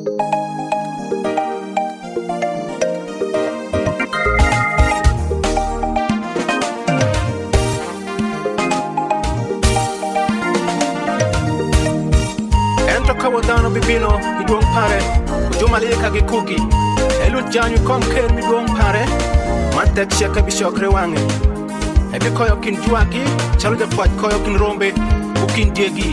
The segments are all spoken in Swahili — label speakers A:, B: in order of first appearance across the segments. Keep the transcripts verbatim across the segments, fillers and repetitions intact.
A: Kawadano bibino midwong pare Ujumalika gikugi Elu janyu komker midwong pare Mantek shaka bishokre wange Ebe koyo kin juagi Chalu de kwaj koyo kin rombe Ukin diegi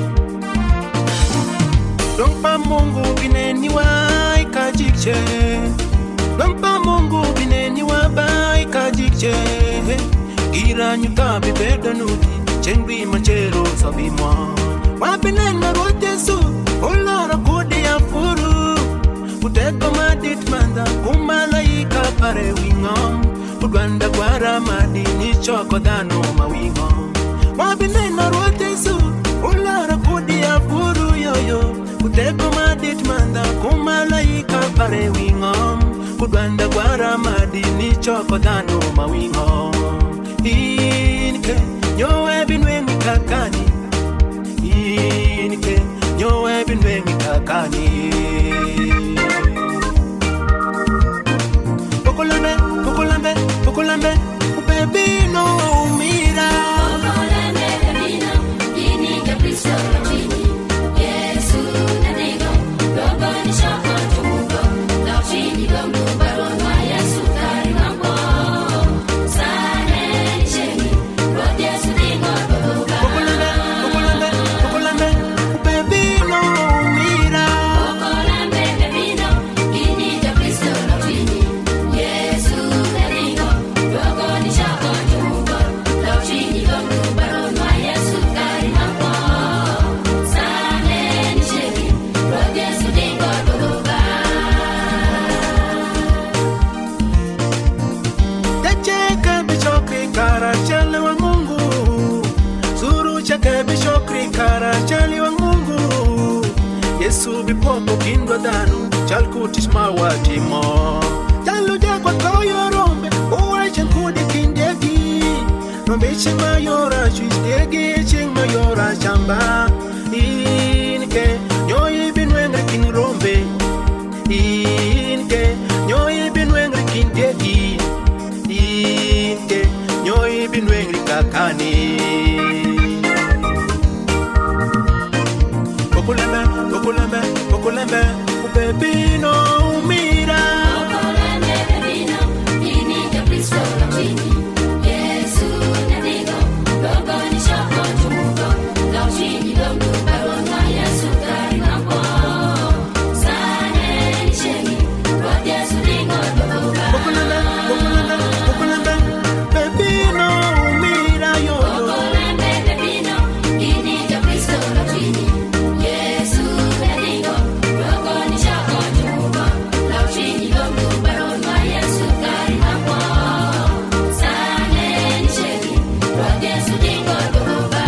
A: Dong pa mungu bineni wa ikajikche Dong pa mungu bineni wa ba ikajikche Gira nyuta bibedo nuti Chengbi manchero sabimwa Wapinen marote su Olara kodi ya furu Uteko madit manda Kumalaika pare wingom Udwanda gwara madini choko dano mawingom Wapinen marote su Olara kodi ya furu yoyo Uteko madit manda Kumalaika pare wingom Udwanda gwara madini choko dano mawingom Inke Nyowe binwengi kakani Inke Nyowe binwengi kakani Pokolambe, pokolambe, pokolambe Baby no umira
B: Pokolambe, baby no Gini kapriso lachini Yesu na nego Logo ni shoko tumugo Lachini gongo baronwa Yesu kari mambo Sane ni shemi Rot Yesu dingo boga
A: Pokolambe, pokolambe, pokolambe Baby no umira
B: Pokolambe, baby no Gini kapriso lachini Yesu na nego Logo ni shoko tumugo Lachini gongo baronwa Yesu kari mambo Sane ni shemi Rot Yesu dingo boga
A: Dacheke bishokri kara chale wa mungu Suru cheke bishokri kara chale wa mungu Yesu bipopo kindwa danu Chal kutish mawati mo Chalu jagwa koyo rombe Uwa chen kudi kindegi Rombe ching mayora Shuish degi ching mayora chamba Inke Nyoyi binwengre kin rombe Inke Nyoyi binwengre kindegi Inke Nyoyi binwengre kakani Pokolambe, pokolambe, pokolambe Baby no umira
B: Pokolambe, baby no Gini kapriso lachini Yesu na nego Logo ni shoko tumugo Lachini gongo baronwa Yesu kari mambo Sane ni shemi Rot Yesu dingo boga
A: Pokolambe, pokolambe, pokolambe Baby no umira yo
B: Pokolambe, baby no Gini kapriso lachini Yesu na nego Logo ni shoko tumugo Lachini gongo baronwa Yesu kari mambo Sane ni shemi Rot Yesu dingo boga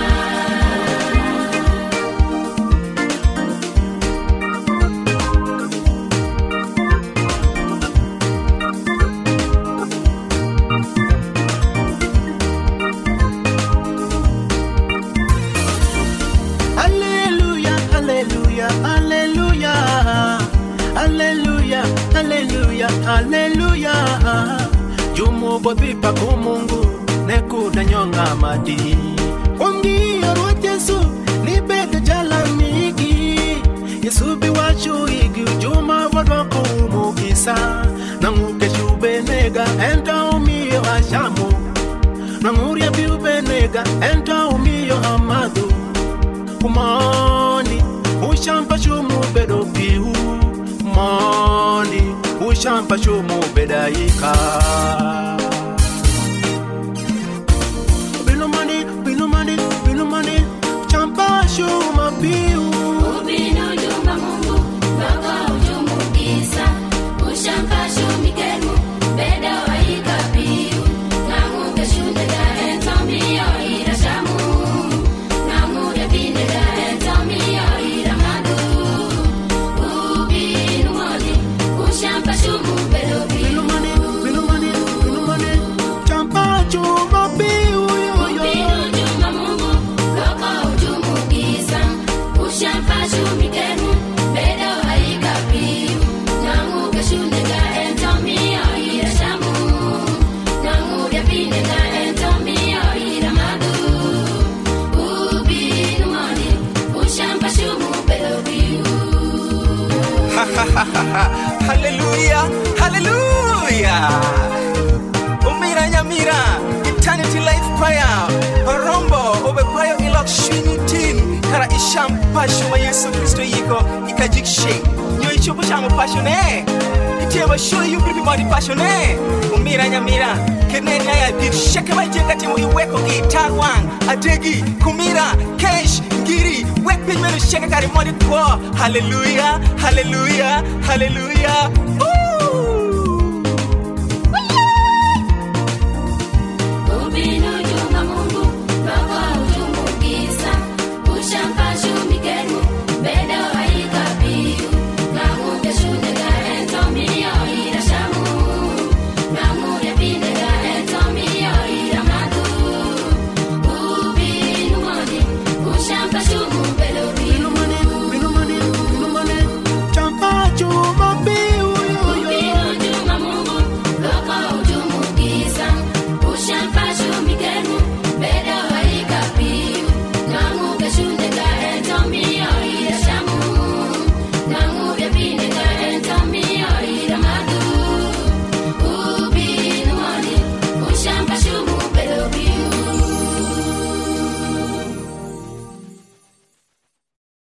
A: Hallelujah, hallelujah, hallelujah Hallelujah, hallelujah, hallelujah Jumu bobipa kumungu Nekuda nyonga madi Ongiyo rot Yesu Nibete jala migi Yesu biwachu igi Juma wadwako umugisa Nanguke shube nega Enta umiyo ashamu Nanguria biube nega Enta umiyo amadu Umani Ushampa shumu bedo piu Umani Ushampa shumu bedaika Binumani, binumani, binumani Champa shuma piu
B: Ubino jumba mungu Logo ujumu gisa Ushampa shumi kemu Beda wa ika piu Nanguke shunde da entomiyo ira shamu Nanguke binde da entomiyo ira madu Ubino moni Ushampa shumu bedo piu
A: Binumani, binumani, Hallelujah, hallelujah. Umira nyamira, eternity life prayer. Barombo, obe prayer ilok shinitin. Kara isham pashuma Yesu Kristo yiko, ikajikshe. Nyo ichopo shamu passionate. Itieba show you people body passionate. Umira nyamira, kenenya ya dir shake ba jenga timu iweko guitar wang. Adegi, kumira, cash, giri, wek pin menu shake kari modi kwa. Hallelujah, hallelujah, hallelujah.